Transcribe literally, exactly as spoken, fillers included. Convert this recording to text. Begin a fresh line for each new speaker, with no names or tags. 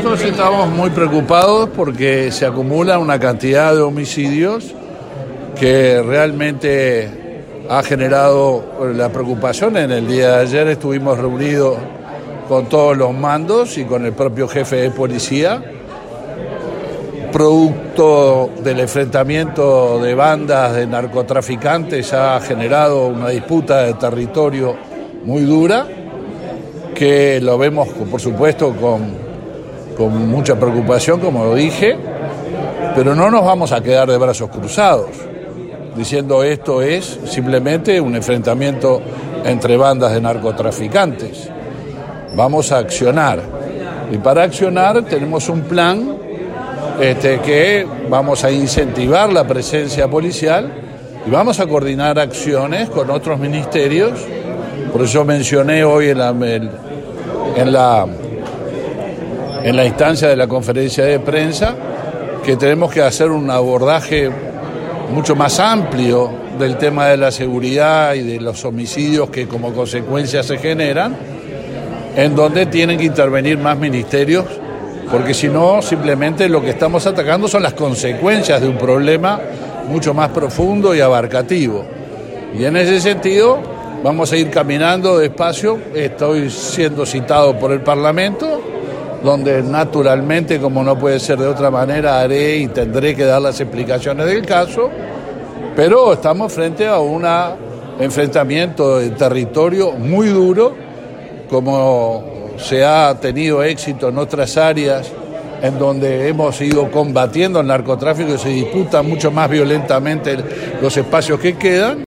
nosotros estamos muy preocupados porque se acumula una cantidad de homicidios que realmente ha generado la preocupación. En el día de ayer estuvimos reunidos con todos los mandos y con el propio jefe de policía, producto del enfrentamiento de bandas de narcotraficantes ha generado una disputa de territorio muy dura, que lo vemos, por supuesto, con, con mucha preocupación, como lo dije, pero no nos vamos a quedar de brazos cruzados, diciendo esto es simplemente un enfrentamiento entre bandas de narcotraficantes. Vamos a accionar, y para accionar tenemos un plan este, que vamos a incentivar la presencia policial y vamos a coordinar acciones con otros ministerios. Por eso mencioné hoy en la, en la, en la instancia de la conferencia de prensa que tenemos que hacer un abordaje mucho más amplio del tema de la seguridad y de los homicidios que como consecuencia se generan, en donde tienen que intervenir más ministerios, porque si no, simplemente lo que estamos atacando son las consecuencias de un problema mucho más profundo y abarcativo. Y en ese sentido vamos a ir caminando despacio. Estoy siendo citado por el Parlamento, donde naturalmente, como no puede ser de otra manera, haré y tendré que dar las explicaciones del caso, pero estamos frente a un enfrentamiento de territorio muy duro, como se ha tenido éxito en otras áreas en donde hemos ido combatiendo el narcotráfico y se disputan mucho más violentamente los espacios que quedan.